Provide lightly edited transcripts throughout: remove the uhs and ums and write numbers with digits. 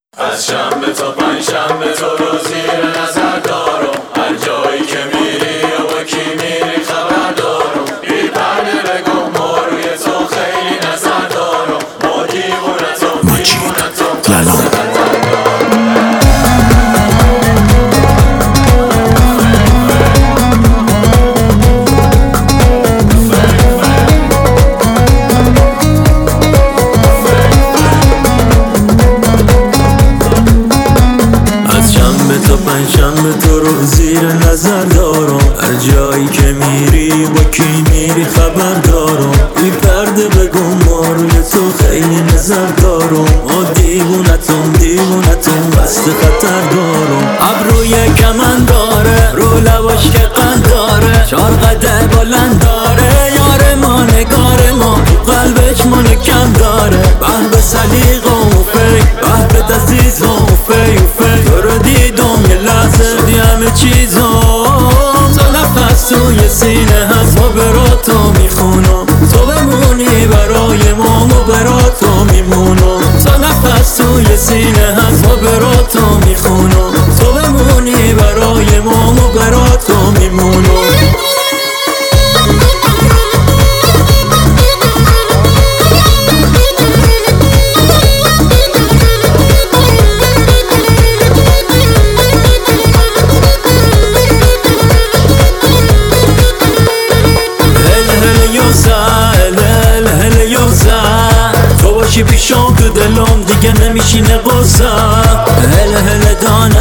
از شنبه تا پنجشنبه تو رو زیر نظر دارم، هر جایی که میری و با کی میری خبر دارم، بی پرده بگم ما روی تو خیلی نظر دارم، ما دیوونتم پنجشنبه تو رو زیر نظر دارم، هر جایی که میری با کی میری خبر دارم، بی پرده بگم ما روی تو خیلی نظر دارم، ما دیوونتم بست خطر دارم، ابروی کمن داره رو لباش که قند داره، 4 قد بلند داره، یار ما نگار ما قلبش منو کم داره، به سلیقه و فکر به عزیز و فی تو رو دیدم یه لحظه دی همه چیزم، تو نفس توی سینه هست ما براتو میخونم، تو بمونی برای ما براتو میمونم، تو نفس توی سینه هست ما براتو میخونم، تو بمونی برای ما براتو میمونم. تو باشی پیشم تو دلم دیگه نمیشینه قصه، هله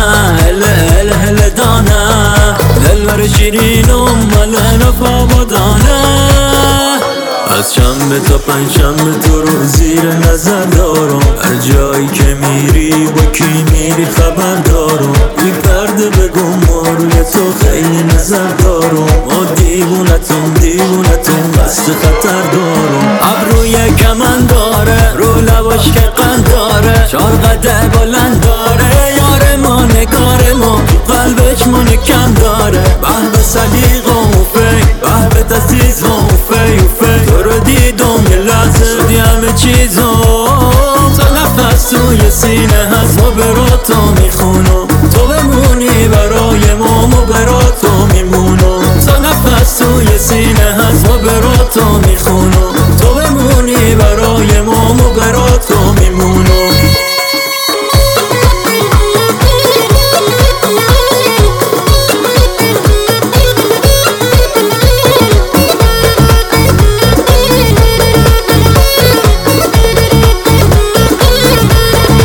دانه دلبر شیرینم مله نفا بدانه، از شنبه تا پنجشنبه تو رو زیر نظر دارم، هر جایی که میری با کی میری خبر دارم، بی پرده بگم ما روی تو خیلی نظر دارم، ما دیوونتم بست خطر دارم، ابروی کمن داره رو لباش که قند داره، 4 قد بلند داره، یار ما نگار ما قلبش منو کم داره، به سلیقه و فکر به عزیز و فی تو رو دیدم یه لحظه دی همه چیزم، تو نفس توی سینه هست ما براتو میخونم، تو بمونی برای ما براتو میمونم، تو نفس توی سینه هست ما براتو میخونم.